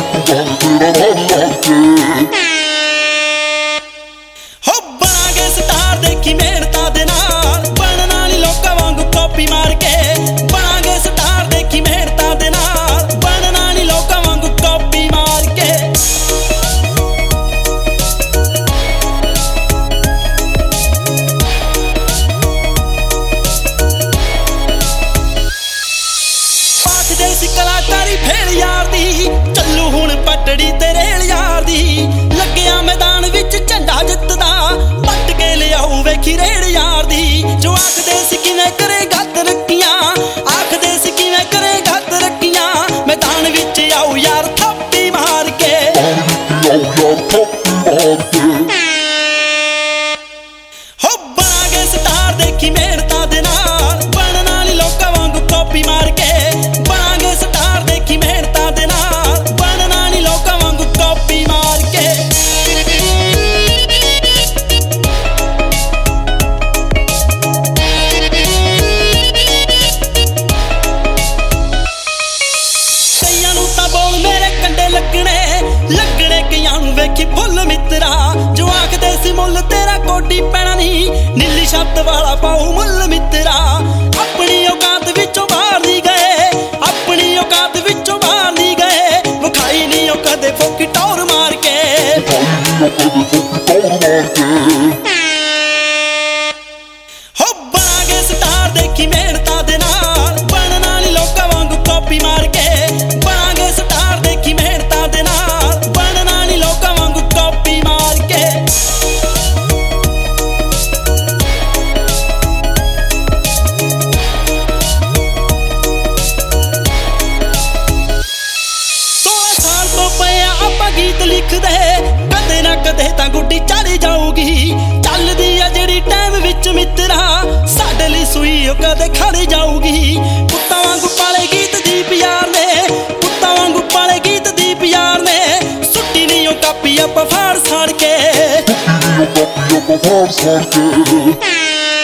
ਹੋ ਬਣਾਂਗੇ ਸਟਾਰ ਦੇਖੀ ਮਿਹਨਤਾਂ ਦੇ ਨਾਲ, ਬਣਨਾ ਨੀ ਲੋਕਾਂ ਵਾਂਗੂ ਕਾਪੀ ਮਾਰ ਕੇ। ਬਣਾਂਗੇ ਸਟਾਰ ਦੇਖੀ ਮਿਹਨਤਾਂ ਦੇ ਨਾਲ, ਬਣਨਾ ਨੀ ਲੋਕਾਂ ਵਾਂਗੂ ਕਾਪੀ ਮਾਰ ਕੇ। ਆਖਦੇ ਸੀ ਕਲਾਕਾਰੀ ਫੇਲ ਯਾਰ ਦੀ, ਚੱਲੂ ਹੁਣ ਪਟੜੀ ਤੇ ਰੇਲ ਯਾਰ ਦੀ। ਲੱਗਿਆ ਮੈਦਾਨ ਵਿੱਚ ਝੰਡਾ ਜਿੱਤਦਾ, ਪੱਟ ਕੇ ਲਿਆਊ ਵੇਖੀ ਰੇੜ ਯਾਰ ਦੀ। ਜੋ ਆਖਦੇ ਸੀ ਕਿਵੇਂ ਕਰੇਗਾ ਤਰੱਕੀਆਂ, ਆਖਦੇ ਸੀ ਕਿਵੇਂ ਕਰੇਗਾ ਤਰੱਕੀਆਂ, ਮੈਦਾਨ ਵਿੱਚ ਆਊ ਯਾਰ ਥਾਪੀ ਮਾਰ ਕੇ। ਹੋ ਬਣਾਂਗੇ ਸਟਾਰ ਦੇਖੀ ਮਿਹਨਤਾਂ ਦੇ ਨਾਲ, ਬਣਨਾ ਨੀ ਲੋਕਾਂ ਵਾਂਗੂ ਕਾਪੀ ਮਾਰ ਕੇ। ਬਣਾਂਗੇ ਸਟਾਰ ਦੇਖੀ ਮਿਹਨਤਾਂ ਦੇ ਨਾਲ, ਬਣਨਾ ਨੀ ਲੋਕਾਂ ਵਾਂਗੂ ਕਾਪੀ ਮਾਰ ਕੇ। ਕਈਆਂ ਨੂੰ ਤਾਂ ਬੋਲ ਮੇਰੇ ਕੰਡੇ ਲੱਗਣੇ, ਲੱਗਣੇ ਕਈਆਂ ਨੂੰ ਵੇਖੀ ਫੁੱਲ ਮਿੱਤਰਾ। ਜੋ ਆਖਦੇ ਸੀ ਮੁੱਲ ਤੇਰਾ ਕੋਡੀ ਪੈਣਾ ਨਹੀਂ, ਨੀਲੀ ਛੱਤ ਵਾਲਾ ਪਾਉ ਮੁੱਲ ਮਿੱਤਰਾ। ਆਪਣੀ ਔਕਾਤ ਵਿੱਚੋਂ ਬਾਹਰ ਨਹੀਂ ਗਏ, ਆਪਣੀ ਔਕਾਤ ਵਿੱਚੋਂ ਬਾਹਰ ਨਹੀਂ ਗਏ। ਵਿਖਾਈ ਨਹੀਂ ਉਹ ਕਦੇ ਫੋਕੀ ਟੌਰ ਮਾਰ ਕੇ। ਹੋ ਬਣਾਂਗੇ ਸਟਾਰ ਦੇਖੀ ਮਿਹਨਤਾਂ ਦੇ ਨਾਲ, ਬਣਨਾ ਨੀ ਲੋਕਾਂ ਵਾਂਗੂ ਕਾਪੀ ਮਾਰ ਕੇ। ਬਣਾਂਗੇ ਸਟਾਰ ਦੇਖੀ ਮਿਹਨਤਾਂ ਦੇ ਨਾਲ, ਬਣਨਾ ਨੀ ਲੋਕਾਂ ਵਾਂਗੂ ਕਾਪੀ ਮਾਰ ਕੇ। ਆਪਾਂ ਗੀਤ ਲਿਖਦੇ, ਕਦੇ ਨਾ ਕਦੇ ਤਾਂ ਗੁੱਡੀ ਚੜ ਜਾਊਗੀ। ਚੱਲਦੀ ਆ ਜਿਹੜੀ ਟਾਈਮ ਵਿੱਚ ਮਿੱਤਰਾ, ਸਾਡੇ ਲਈ ਸੂਈ ਉਹ ਕਦੇ ਖੜ ਜਾਊਗੀ। ਪੁੱਤਾਂ ਵਾਂਗੂ ਪਾਲੇ ਗੀਤ ਦੀਪ ਯਾਰ ਨੇ, ਪੁੱਤਾਂ ਵਾਂਗੂ ਪਾਲੇ ਗੀਤ ਦੀਪ ਯਾਰ ਨੇ। ਸੁੱਟੀ ਨਹੀਂ ਉਹ ਕਾਪੀ ਆਪਾਂ ਫਾੜ ਸਾੜ ਕੇ।